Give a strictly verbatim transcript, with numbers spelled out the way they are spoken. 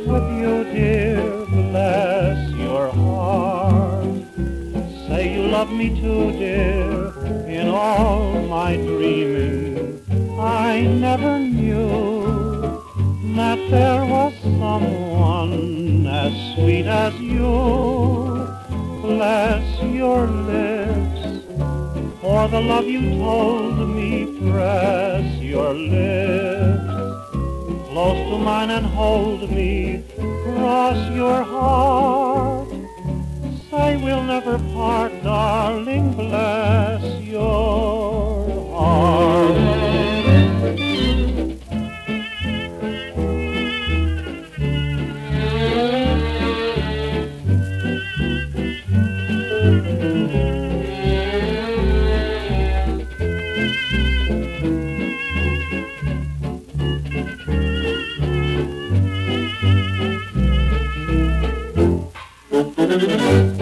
love with you, dear, bless your heart. Say you love me too, dear, in all my dreaming. I never knew that there was someone as sweet as you. Bless your lips, for the love you told me. Press your lips close to mine and hold me. Cross your heart, say we'll never part, darling. Bless your heart. Thank you.